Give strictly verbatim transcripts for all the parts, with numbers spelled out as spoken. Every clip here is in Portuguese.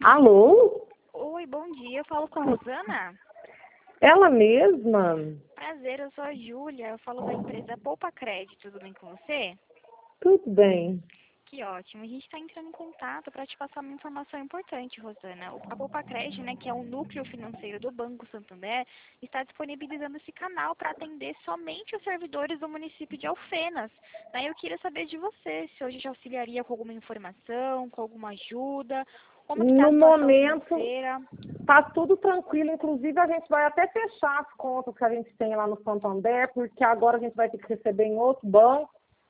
Alô? Oi, bom dia. Eu falo com a Rosana. Ela mesma? Prazer, eu sou a Júlia. Eu falo da empresa Poupa Crédito. Tudo bem com você? Tudo bem. Que ótimo. A gente está entrando em contato para te passar uma informação importante, Rosana. O- A Poupa Crédito, né, que é o núcleo financeiro do Banco Santander, está disponibilizando esse canal para atender somente os servidores do município de Alfenas. Daí eu queria saber de você, se hoje te auxiliaria com alguma informação, com alguma ajuda, como que está a No situação momento, financeira. tá tudo tranquilo. Inclusive, a gente vai até fechar as contas que a gente tem lá no Santander, porque agora a gente vai ter que receber em outro banco.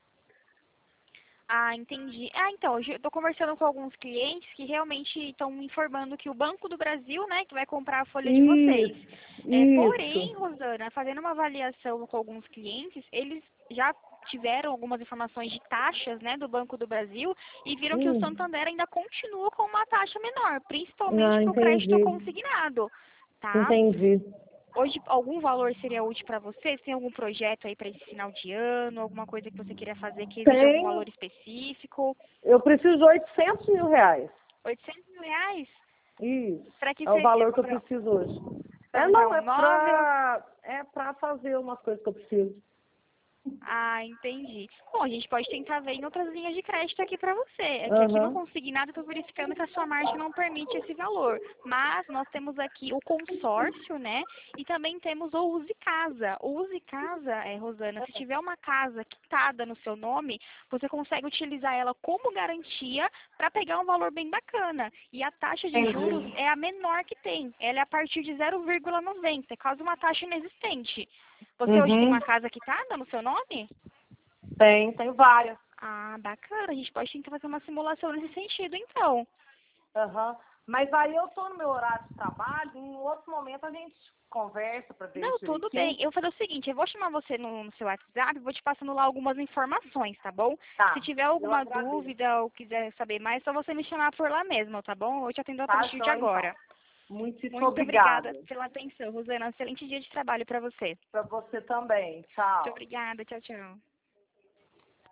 Ah, entendi. Ah, então, eu estou conversando com alguns clientes que realmente estão me informando que o Banco do Brasil, né, que vai comprar a folha de vocês. Isso, É, porém, isso. Rosana, fazendo uma avaliação com alguns clientes, eles já tiveram algumas informações de taxas, né, do Banco do Brasil e viram que o Hum. Santander ainda continua com uma taxa menor, principalmente Ah, para o crédito entendi. consignado, tá? Entendi. Hoje, algum valor seria útil para você? Você tem algum projeto aí para esse final de ano? Alguma coisa que você queria fazer que exige algum Tenho. valor específico? Eu preciso de oitocentos mil reais. oitocentos mil reais? Isso. Para que É o seria? valor que eu Para preciso hoje. É, comprar não, um é imóvel? pra, é pra fazer umas coisas que eu preciso. Ah, entendi. Bom, a gente pode tentar ver em outras linhas de crédito aqui para você. É que aqui no Aham. consignado eu estou verificando que a sua margem não permite esse valor. Mas nós temos aqui o consórcio, né? E também temos o Use Casa. O Use Casa, é, Rosana, se tiver uma casa quitada no seu nome, você consegue utilizar ela como garantia para pegar um valor bem bacana. E a taxa de juros Entendi. é a menor que tem. Ela é a partir de zero vírgula noventa, é quase uma taxa inexistente. Você hoje tem Uhum. uma casa quitada no seu nome? Tem, tem várias. Ah, bacana. A gente pode tentar fazer uma simulação nesse sentido, então. Aham. Mas aí eu tô no meu horário de trabalho, em outro momento a gente conversa para ver Não, isso tudo bem. direitinho. Eu vou fazer o seguinte, eu vou chamar você no, no seu WhatsApp, vou te passando lá algumas informações, tá bom? Se Tá, tiver eu alguma agradeço. dúvida ou quiser saber mais, é só você me chamar por lá mesmo, tá bom? Eu te atendo a Tá, partir de João, então. agora. Muitíssimo Muito obrigada obrigada. pela atenção, Rosana. Um excelente dia de trabalho para você. Para você também. Muito Tchau. obrigada. Tchau, tchau.